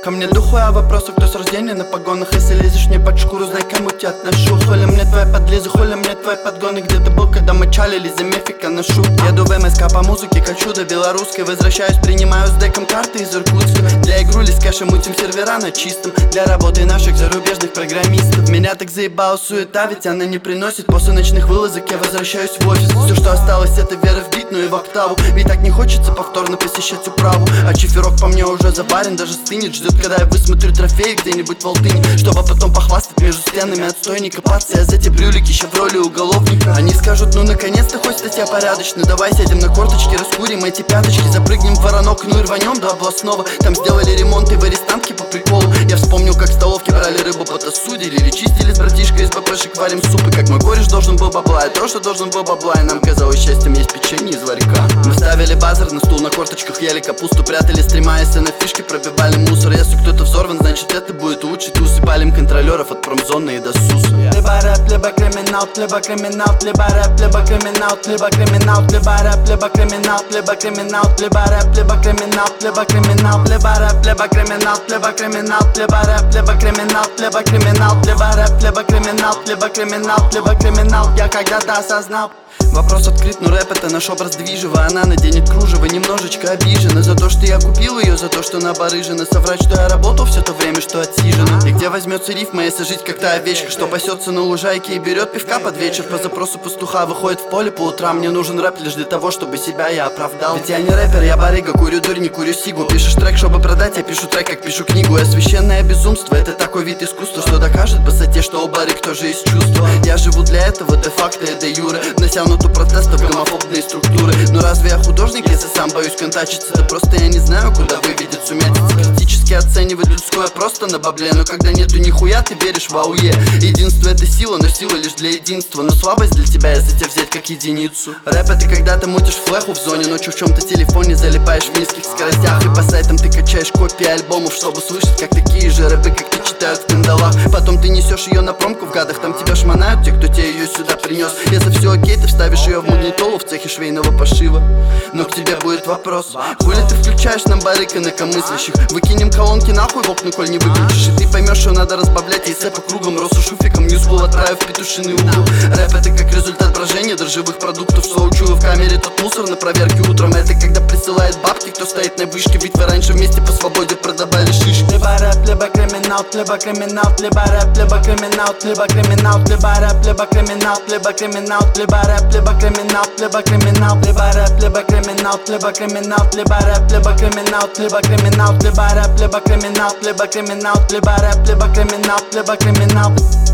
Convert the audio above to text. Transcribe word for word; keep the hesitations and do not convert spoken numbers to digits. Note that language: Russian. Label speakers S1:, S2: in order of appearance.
S1: Ко мне дохуя вопросов, кто с рождения на погонах. Если лезешь мне под шкуру, знай, кому тебя отношу. Хули мне твои подлизы, хули мне твои подгоны. Где ты был, когда мы чалили, за мефика ношу. Еду в МСК по музыке, хочу до белорусской. Возвращаюсь, принимаю с деком карты из Иркутска. Для игрули с кэшем мутим сервера на чистом. Для работы наших зарубежных программистов. Меня так заебала суета, ведь она не приносит. После ночных вылазок я возвращаюсь в офис. Все, что осталось, это вера в бит, ну и в октаву. Ведь так не хочется повторно посещать управу. А чиферок по мне уже заварен, даже стынет. Ждет, когда я высмотрю трофеи где-нибудь в Алтыне, чтобы потом похвастать между стенами. Отстой, не копаться, я за те брюлики, ща в роли уголовника. Они скажут, ну наконец-то хоть статья порядочная. Давай сядем на корточки, раскурим эти пяточки. Запрыгнем в воронок, ну и рванем до областного. Там сделали ремонт и в арестантке по приколу. Я вспомнил, как в столовке брали рыбу, потосудили. Или чистили с братишкой из БПшек, варим супы. Как мой кореш должен был бабла, и то, что должен был бабла. И нам казалось счастьем есть печенье из ларька. Мы ставили базар на стул, на корточках ели капусту. Прятали стрима, если на фишке пробивали мусор. Если кто-то взорван, значит это будет лучше. Тусы палим контролеров от промзоны и до СУСа. Либо рэп, либо криминал, либо криминал, либо рэп, либо криминал, либо криминал, либо рэп, либо криминал, либо криминал, либо рэп, либо криминал, либо криминал, либо рэп, либо криминал, либо криминал, либо рэп, либо криминал, либо криминал, либо рэп, либо криминал, либо криминал, либо криминал. Я когда-то осознал. Вопрос открыт, но рэп это наш образ движева. Она наденет кружево, немножечко обижена за то, что я купил ее, за то, что она барыжена. Соврать, что я работал все то время, что отсижена. И где возьмется рифма, если жить как та овечка, что пасется на лужайке и берет пивка под вечер. По запросу пастуха выходит в поле по утрам. Мне нужен рэп лишь для того, чтобы себя я оправдал. Ведь я не рэпер, я барыга, курю дурь, не курю сигу. Пишешь трек, чтобы продать, я пишу трек, как пишу книгу. Я священное безумство, это такой вид искусства, что докажет высоте, что у барыг тоже есть чувства. Я живу для этого, де-факто и де-юре, натянуту протестов гомофобные структуры. Но разве я художник, если сам боюсь контачиться? Да просто я не знаю, куда выведет сумятица. Критически оценивать людское просто на бабле. Но когда нету нихуя, ты веришь в ауе. Единство это сила, но сила лишь для единства. Но слабость для тебя, если тебя взять как единицу. Рэп это когда ты мутишь флеху в зоне, ночью в чем-то телефоне залипаешь в низких скоростях. И по сайтам ты качаешь копии альбомов, чтобы слышать, как такие же рэпы, как ты, читают в кандалах. Потом ты несешь ее на промку в гадах, там тебя шмонают те, кто тебе ее сюда принес. Если все окей, ты вставишь ее в магнитолу в цехе швейного пошива. Но к тебе будет вопрос: хули ты включаешь нам барыг инакомыслящих? Выкинем колонки нахуй в окна, коль не выключишь. И ты поймешь, что надо разбавлять яйца по кругам. Росу шуфиком, ньюскул отправив в петушиный угол. Рэп это как результат брожения дрожжевых продуктов. Что учула в камере тот мусор на проверке утром. Это когда присылает бабки, кто стоит на вышке. Ведь вы раньше вместе по свободе продавали шишки. Либо рэп, либо криминал, либо криминал, либо рэп, либо криминал, либо криминал, либо рэп, либо криминал, либо криминал, либо рэп, либо криминал, либо криминал, либо рэп, либо криминал, либо криминал, либо рэп, либо криминал, либо криминал, либо рэп, либо криминал, либо криминал, либо рэп, либо криминал, либо криминал.